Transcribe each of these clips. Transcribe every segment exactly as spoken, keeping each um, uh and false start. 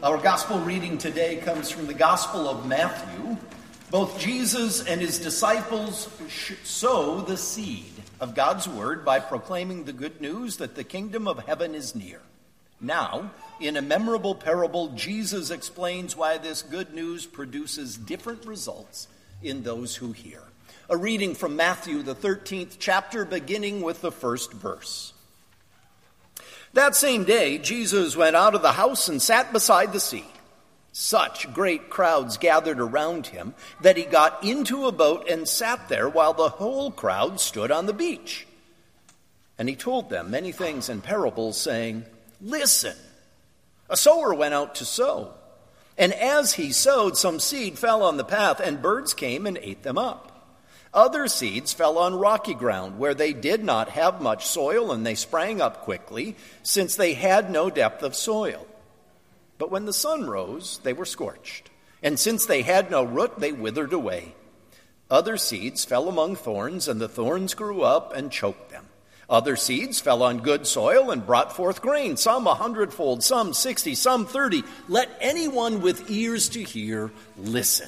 Our gospel reading today comes from the Gospel of Matthew. Both Jesus and his disciples sow the seed of God's word by proclaiming the good news that the kingdom of heaven is near. Now, in a memorable parable, Jesus explains why this good news produces different results in those who hear. A reading from Matthew, the thirteenth chapter, beginning with the first verse. That same day, Jesus went out of the house and sat beside the sea. Such great crowds gathered around him that he got into a boat and sat there while the whole crowd stood on the beach. And he told them many things in parables, saying, "Listen, a sower went out to sow. And as he sowed, some seed fell on the path, and birds came and ate them up. Other seeds fell on rocky ground, where they did not have much soil, and they sprang up quickly, since they had no depth of soil. But when the sun rose, they were scorched, and since they had no root, they withered away. Other seeds fell among thorns, and the thorns grew up and choked them. Other seeds fell on good soil and brought forth grain, some a hundredfold, some sixty, some thirty. Let anyone with ears to hear listen.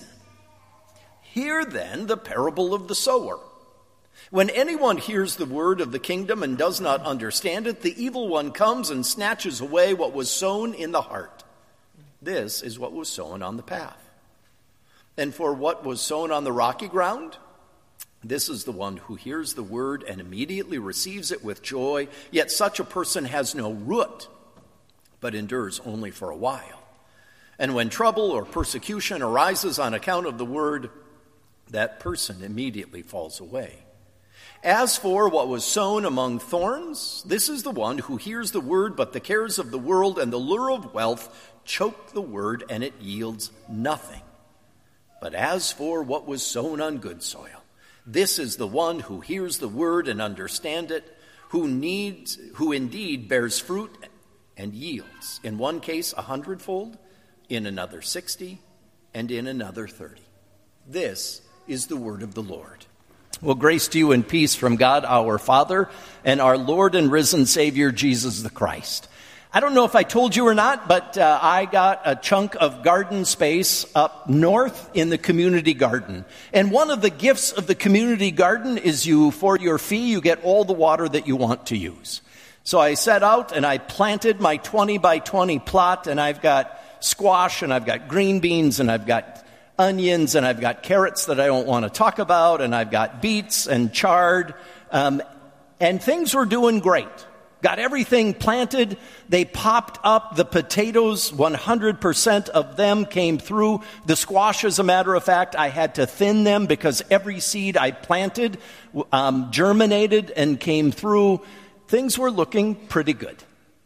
Hear then the parable of the sower. When anyone hears the word of the kingdom and does not understand it, the evil one comes and snatches away what was sown in the heart. This is what was sown on the path. And for what was sown on the rocky ground, this is the one who hears the word and immediately receives it with joy, yet such a person has no root, but endures only for a while. And when trouble or persecution arises on account of the word, that person immediately falls away. As for what was sown among thorns, this is the one who hears the word, but the cares of the world and the lure of wealth choke the word, and it yields nothing. But as for what was sown on good soil, this is the one who hears the word and understands it, who needs, who indeed bears fruit and yields, in one case a hundredfold, in another sixty, and in another thirty. This is the word of the Lord. Well, grace to you and peace from God our Father and our Lord and risen Savior, Jesus the Christ. I don't know if I told you or not, but uh, I got a chunk of garden space up north in the community garden. And one of the gifts of the community garden is you, for your fee, you get all the water that you want to use. So I set out and I planted my twenty by twenty plot, and I've got squash and I've got green beans and I've got onions, and I've got carrots that I don't want to talk about, and I've got beets and chard, um, and things were doing great. Got everything planted. They popped up. The potatoes, one hundred percent of them came through. The squash, as a matter of fact, I had to thin them because every seed I planted um, germinated and came through. Things were looking pretty good.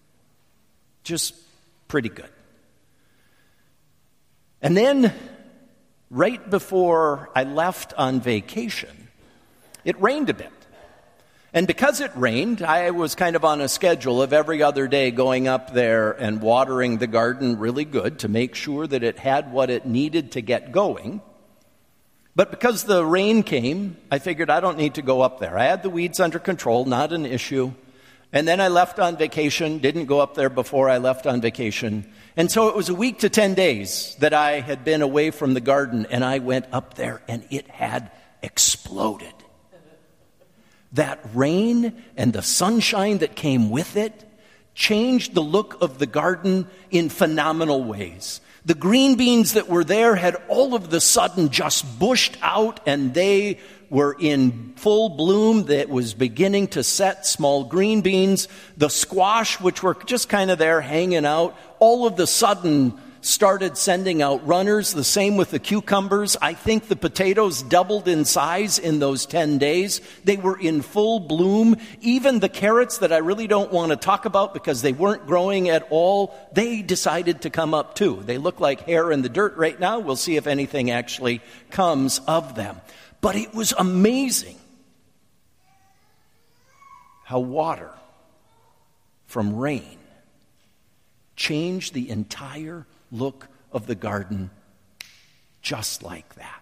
Just pretty good. And then, right before I left on vacation, it rained a bit. And because it rained, I was kind of on a schedule of every other day going up there and watering the garden really good to make sure that it had what it needed to get going. But because the rain came, I figured I don't need to go up there. I had the weeds under control, not an issue. And then I left on vacation, didn't go up there before I left on vacation. And so it was a week to ten days that I had been away from the garden, and I went up there, and it had exploded. That rain and the sunshine that came with it changed the look of the garden in phenomenal ways. The green beans that were there had all of the sudden just bushed out, and they were in full bloom. That was beginning to set small green beans. The squash, which were just kind of there hanging out, all of the sudden started sending out runners. The same with the cucumbers. I think the potatoes doubled in size in those ten days. They were in full bloom. Even the carrots that I really don't want to talk about because they weren't growing at all, they decided to come up too. They look like hair in the dirt right now. We'll see if anything actually comes of them. But it was amazing how water from rain changed the entire look of the garden just like that.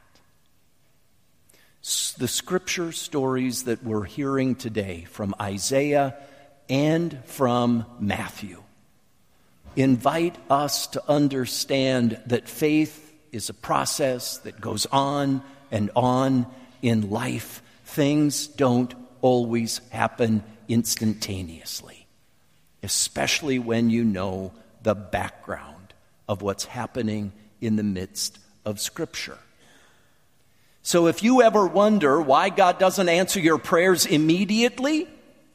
The scripture stories that we're hearing today from Isaiah and from Matthew invite us to understand that faith is a process that goes on and on in life. Things don't always happen instantaneously, especially when you know the background of what's happening in the midst of Scripture. So if you ever wonder why God doesn't answer your prayers immediately,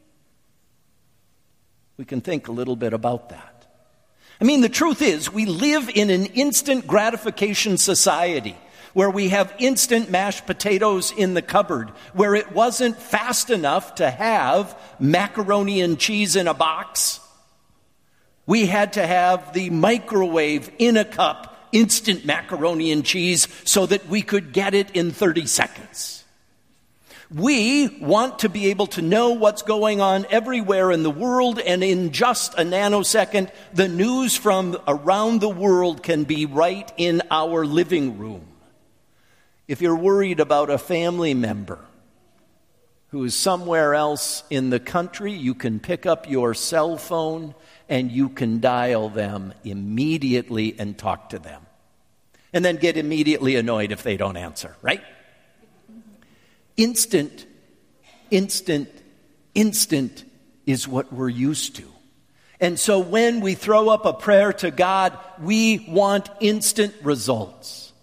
we can think a little bit about that. I mean, the truth is, we live in an instant gratification society where we have instant mashed potatoes in the cupboard, where it wasn't fast enough to have macaroni and cheese in a box. We had to have the microwave in a cup, instant macaroni and cheese, so that we could get it in thirty seconds. We want to be able to know what's going on everywhere in the world, and in just a nanosecond, the news from around the world can be right in our living room. If you're worried about a family member who is somewhere else in the country, you can pick up your cell phone and you can dial them immediately and talk to them. And then get immediately annoyed if they don't answer, right? Instant, instant, instant is what we're used to. And so when we throw up a prayer to God, we want instant results.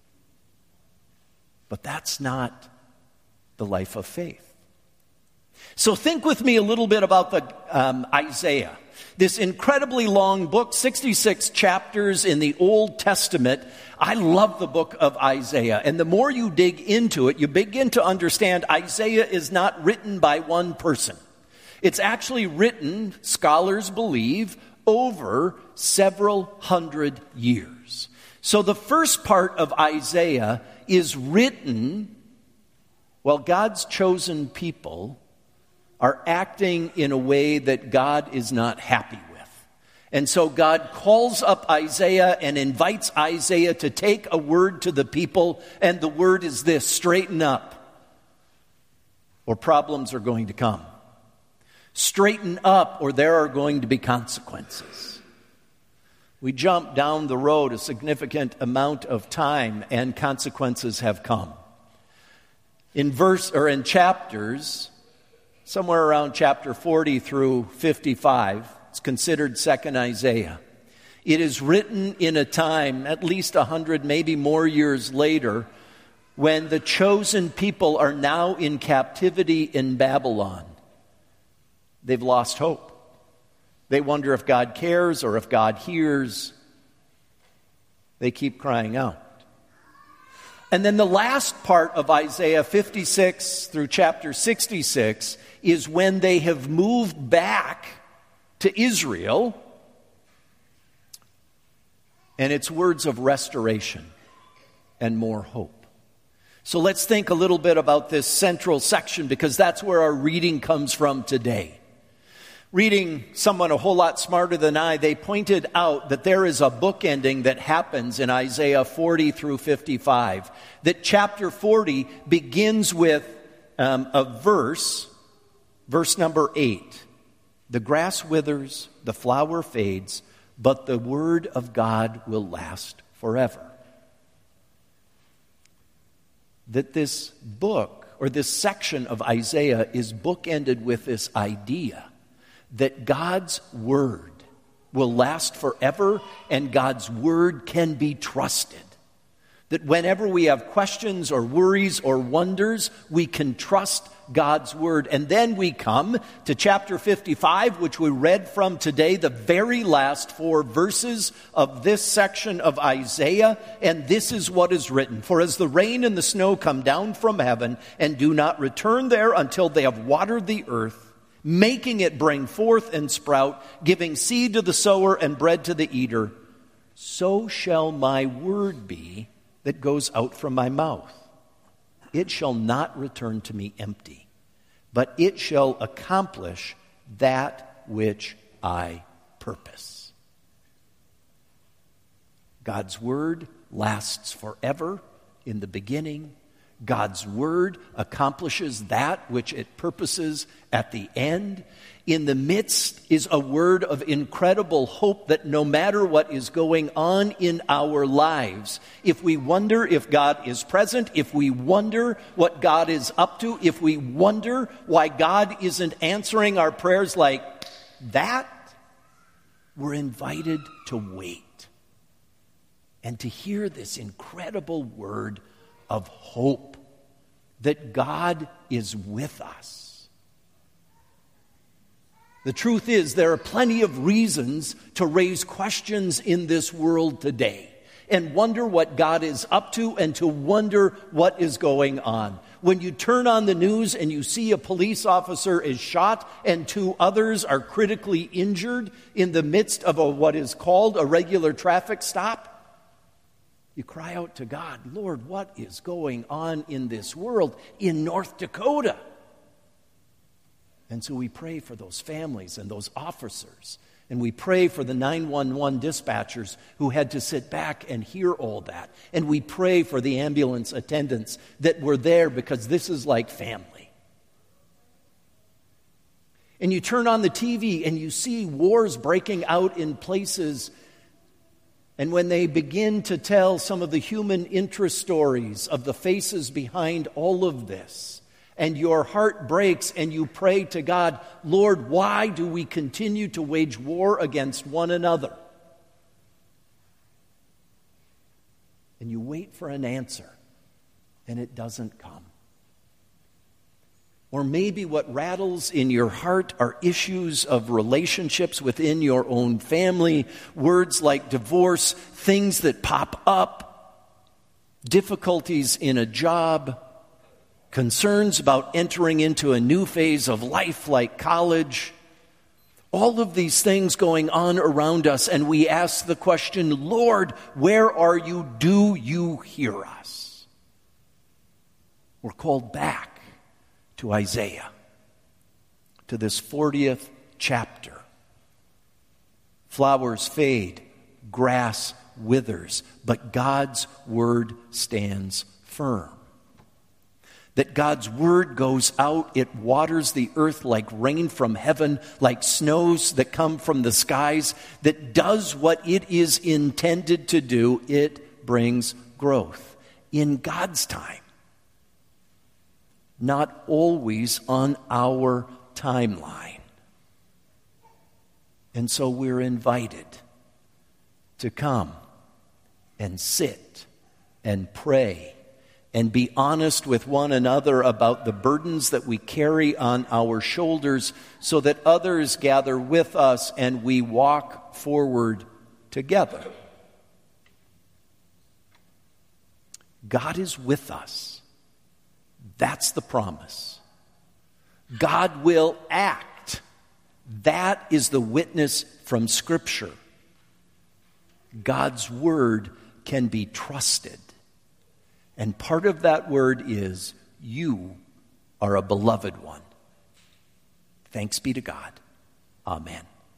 But that's not the life of faith. So think with me a little bit about the um, Isaiah. This incredibly long book, sixty-six chapters in the Old Testament. I love the book of Isaiah. And the more you dig into it, you begin to understand Isaiah is not written by one person. It's actually written, scholars believe, over several hundred years. So the first part of Isaiah is written while God's chosen people are acting in a way that God is not happy with. And so God calls up Isaiah and invites Isaiah to take a word to the people, and the word is this: straighten up, or problems are going to come. Straighten up, or there are going to be consequences. We jump down the road a significant amount of time, and consequences have come. In verse or in chapters, somewhere around chapter forty through fifty-five, it's considered second Isaiah. It is written in a time, at least a hundred, maybe more years later, when the chosen people are now in captivity in Babylon. They've lost hope. They wonder if God cares or if God hears. They keep crying out. And then the last part of Isaiah fifty-six through chapter sixty-six is when they have moved back to Israel, and it's words of restoration and more hope. So let's think a little bit about this central section, because that's where our reading comes from today. Reading someone a whole lot smarter than I, they pointed out that there is a bookending that happens in Isaiah forty through fifty-five. That chapter forty begins with um, a verse, verse number eight. The grass withers, the flower fades, but the word of God will last forever. That this book, or this section of Isaiah, is bookended with this idea that God's word will last forever, and God's word can be trusted. That whenever we have questions or worries or wonders, we can trust God's word. And then we come to chapter fifty-five, which we read from today, the very last four verses of this section of Isaiah. And this is what is written: For as the rain and the snow come down from heaven and do not return there until they have watered the earth, making it bring forth and sprout, giving seed to the sower and bread to the eater, so shall my word be that goes out from my mouth. It shall not return to me empty, but it shall accomplish that which I purpose. God's word lasts forever in the beginning. God's word accomplishes that which it purposes at the end. In the midst is a word of incredible hope that no matter what is going on in our lives, if we wonder if God is present, if we wonder what God is up to, if we wonder why God isn't answering our prayers like that, we're invited to wait and to hear this incredible word of hope that God is with us. The truth is, there are plenty of reasons to raise questions in this world today and wonder what God is up to and to wonder what is going on. When you turn on the news and you see a police officer is shot and two others are critically injured in the midst of a, what is called a regular traffic stop, you cry out to God, Lord, what is going on in this world in North Dakota? And so we pray for those families and those officers. And we pray for the nine one one dispatchers who had to sit back and hear all that. And we pray for the ambulance attendants that were there because this is like family. And you turn on the T V and you see wars breaking out in places. And when they begin to tell some of the human interest stories of the faces behind all of this, and your heart breaks and you pray to God, Lord, why do we continue to wage war against one another? And you wait for an answer, and it doesn't come. Or maybe what rattles in your heart are issues of relationships within your own family, words like divorce, things that pop up, difficulties in a job, concerns about entering into a new phase of life like college. All of these things going on around us, and we ask the question, Lord, where are you? Do you hear us? We're called back to Isaiah, to this fortieth chapter. Flowers fade, grass withers, but God's word stands firm. That God's word goes out, it waters the earth like rain from heaven, like snows that come from the skies, that does what it is intended to do. It brings growth in God's time. Not always on our timeline. And so we're invited to come and sit and pray and be honest with one another about the burdens that we carry on our shoulders so that others gather with us and we walk forward together. God is with us. That's the promise. God will act. That is the witness from Scripture. God's word can be trusted. And part of that word is, you are a beloved one. Thanks be to God. Amen.